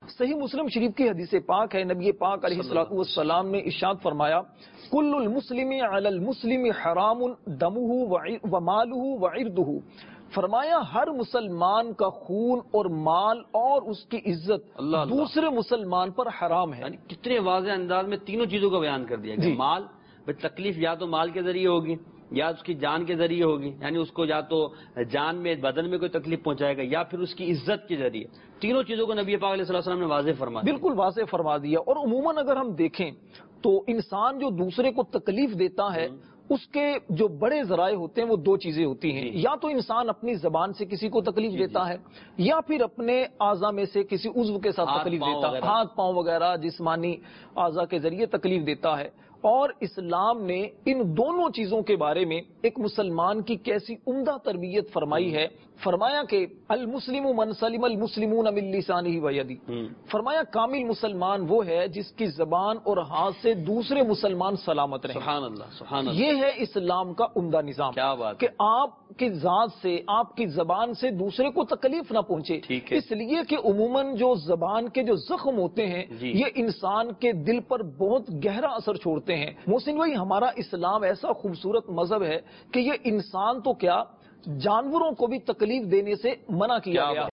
صحیح مسلم شریف کی حدیث پاک ہے، نبی پاک علیہ الصلوۃ والسلام نے ارشاد فرمایا کل المسلم علی المسلم حرام دمہ ومالہ وعرضہ، فرمایا ہر مسلمان کا خون اور مال اور اس کی عزت دوسرے مسلمان پر حرام ہے۔ یعنی کتنے واضح انداز میں تینوں چیزوں کا بیان کر دیا گیا۔ مال، تکلیف یا تو مال کے ذریعے ہوگی یا اس کی جان کے ذریعے ہوگی، یعنی اس کو یا تو جان میں بدن میں کوئی تکلیف پہنچائے گا یا پھر اس کی عزت کے ذریعے۔ تینوں چیزوں کو نبی پاک علیہ السلام نے واضح فرما دیا، بالکل واضح فرما دیا۔ اور عموماً اگر ہم دیکھیں تو انسان جو دوسرے کو تکلیف دیتا ہے اس کے جو بڑے ذرائع ہوتے ہیں وہ دو چیزیں ہوتی ہیں، یا تو انسان اپنی زبان سے کسی کو تکلیف دیتا ہے یا پھر اپنے اعضاء میں سے کسی عضو کے ساتھ تکلیف دیتا ہے، ہاتھ پاؤں وغیرہ جسمانی اعضاء کے ذریعے تکلیف دیتا ہے۔ اور اسلام نے ان دونوں چیزوں کے بارے میں ایک مسلمان کی کیسی عمدہ تربیت فرمائی ہے، فرمایا کہ المسلم من سلم المسلمون من لسانہ ویدہ، فرمایا کامل مسلمان وہ ہے جس کی زبان اور ہاتھ سے دوسرے مسلمان سلامت رہیں۔ سبحان اللہ، سبحان اللہ، یہ ہے اسلام کا عمدہ نظام، کیا بات کہ آپ کی ذات سے، آپ کی زبان سے دوسرے کو تکلیف نہ پہنچے۔ اس لیے کہ عموماً جو زبان کے جو زخم ہوتے ہیں یہ انسان کے دل پر بہت گہرا اثر چھوڑتے ہیں۔ محسن بھائی، ہمارا اسلام ایسا خوبصورت مذہب ہے کہ یہ انسان تو کیا جانوروں کو بھی تکلیف دینے سے منع کیا گیا۔